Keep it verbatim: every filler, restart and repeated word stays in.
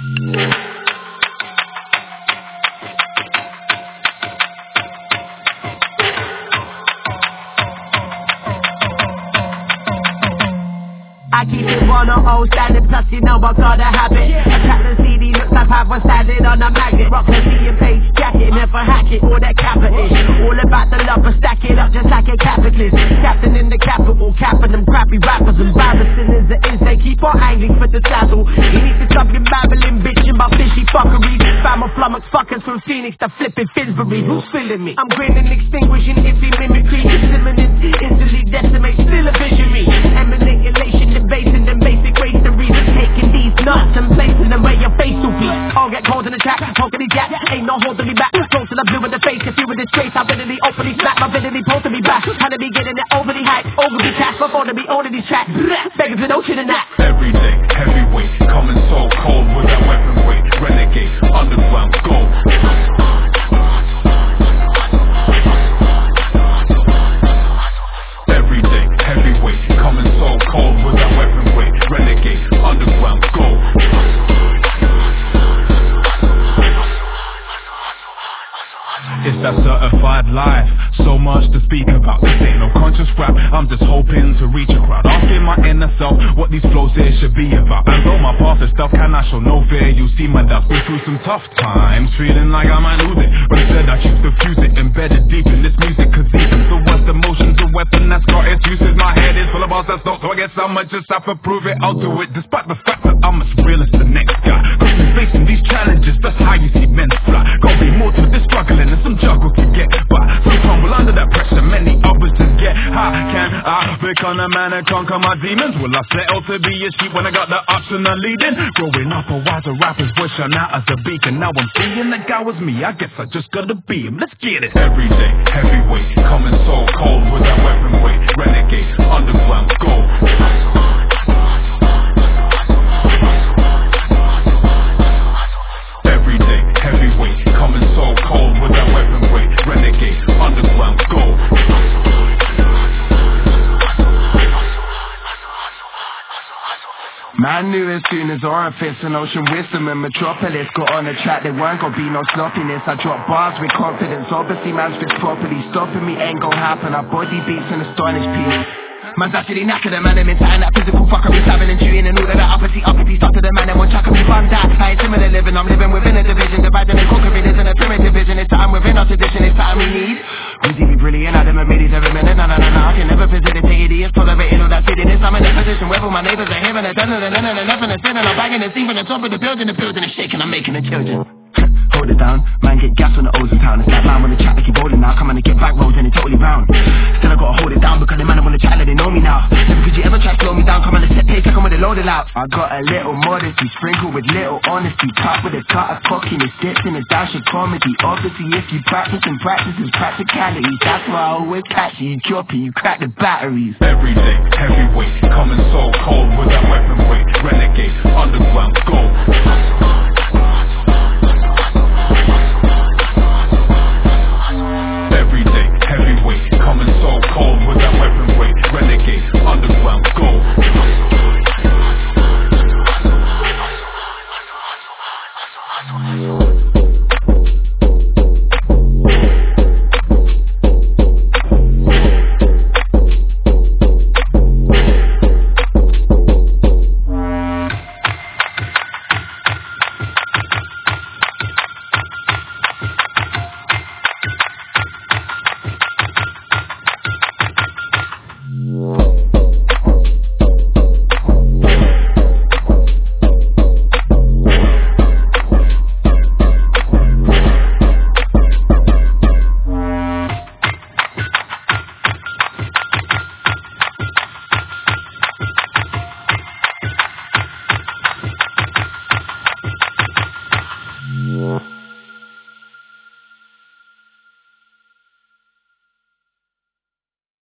I keep it one oh oh standard, plus you know I got a habit. Attract the C D, looks like I've one standing on a magnet. Rock the C and page jacket, never hack it, all that capital. All about the love, but stack it up just like a capitalist. Captain in the capital, capping them crappy rappers. Embarrassing as it is, they keep on angling for the saddle. You need to stop your babbling, bitching about fishy fuckery. Fam of flummox fuckers from Phoenix to flipping Finsbury. Who's feeling me? I'm grinning, extinguishing iffy mimicry. Imminent, instantly decimate, still a visionary. Eminent elation, debating them basic ways to reason. Taking these nuts and placing them where your face will be. I'll get cold in the trap, poking these jacks. Ain't no holding me back. Close to the blue in the face, if you were disgrace, I'll vividly openly slap. My vividly post to be back. Trying to be getting it overly hype, overly cash. Before to be owning these tracks. Begging for no shit in that. Every day, heavyweight, coming so cold with that weapon weight. Renegade, underground gold. Every day, heavyweight, coming so cold with that weapon weight. Renegade, underground gold. It's that certified life, so much to speak about. This ain't no conscious rap, I'm just hoping to reach a crowd. Asking my inner self what these flows here should be about. And though my past is stuff, can I show no fear? You see my doubts, been through some tough times, feeling like I might lose it. But instead I choose to fuse it, embedded deep in this music. Cause even the worst emotions, a weapon that's got its uses. My head is full of bars that's not, so I guess I'ma just have to prove it. I'll do it, despite the fact that I'm as real as the next guy. Cause we're facing these challenges, that's how you see men fly. Gotta be more to this struggling and some juggle to get by. Some crumble under that pressure, many others just get high. Can I become a man and conquer my demons? Will I settle to be a sheep when I got the option of leading? Growing up a wiser rapper's voice shone out as a beacon. Now I'm seeing that guy was me, I guess I just gotta be him. Let's get it. Every day, heavyweight, coming so cold with that weapon weight. Renegade, underground gold. Every day, heavyweight, coming so cold with that weapon weight. Renegade, underground gold. Man knew as soon as orifice and ocean wisdom and metropolis got on the track, there weren't gonna be no sloppiness. I drop bars with confidence, obviously man's fits properly. Stopping me ain't gonna happen, our body beats an astonished piece. Man's actually knackered, and man, I'm into that physical fuckery, stabbing and chewing and all of that uppity, uppity stuff to the man and one chuck me fun that. I ain't similar living, I'm living within a division, dividing and conquering, isn't a primitive vision. It's time within our tradition, it's time we need. Who's he be brilliant, I didn't made every minute, no, no, no, no, I can never visit it, take idiots, tolerating all that silliness. I'm in a position where all my neighbors are hearing it, done it, and then and nothing is sin, and I'm banging the scene from the top of the building, the building is shaking, I'm making the children. Hold it down, man get gas on the O's in town. It's like man when the chat like you rolling now. Come on and get back rolls and it's totally round. Still I gotta hold it down because the man I wanna chat like they know me now. Never could you ever try to slow me down. Come on and set pace like I'm with it loaded out. I got a little modesty sprinkled with little honesty. Cut with a cut of cockiness, dipped in a dash of comedy. Obviously if you practice and practice is practicality. That's why I always catch you, you drop it, you crack the batteries. Every day, heavyweight, coming so cold with that weapon weight. Renegade, underground gold.